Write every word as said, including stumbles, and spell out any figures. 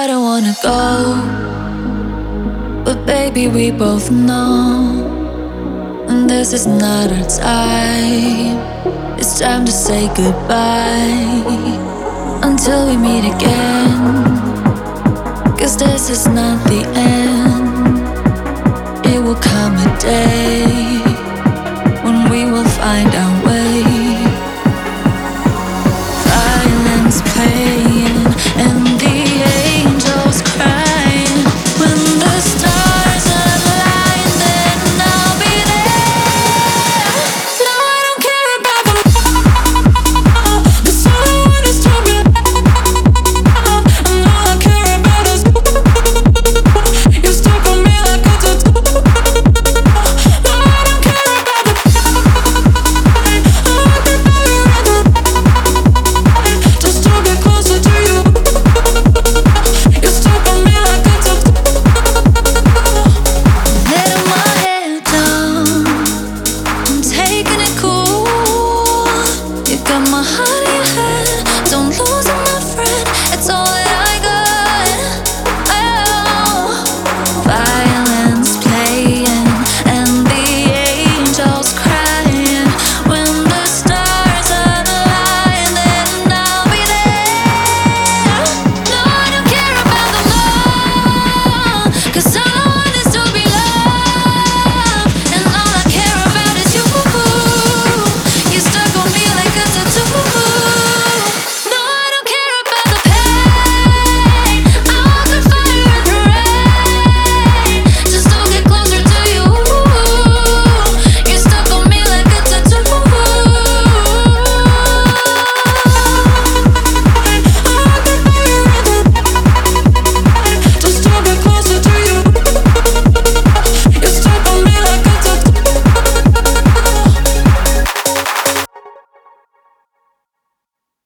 I don't wanna go, but baby we both know, and this is not our time. It's time to say goodbye until we meet again, 'cause this is not the end.